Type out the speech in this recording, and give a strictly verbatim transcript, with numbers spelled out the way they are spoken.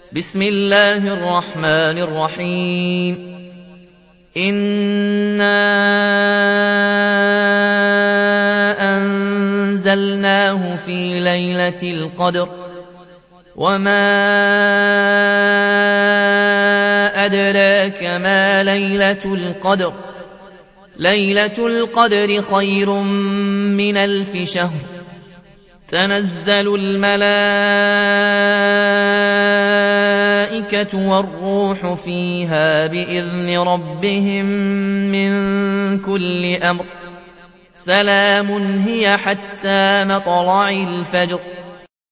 بسم الله الرحمن الرحيم إنا أنزلناه في ليلة القدر وما أدراك ما ليلة القدر ليلة القدر خير من ألف شهر تنزل الملائكة والروح فيها بإذن ربهم من كل أمر سلام هي حتى مطلع الفجر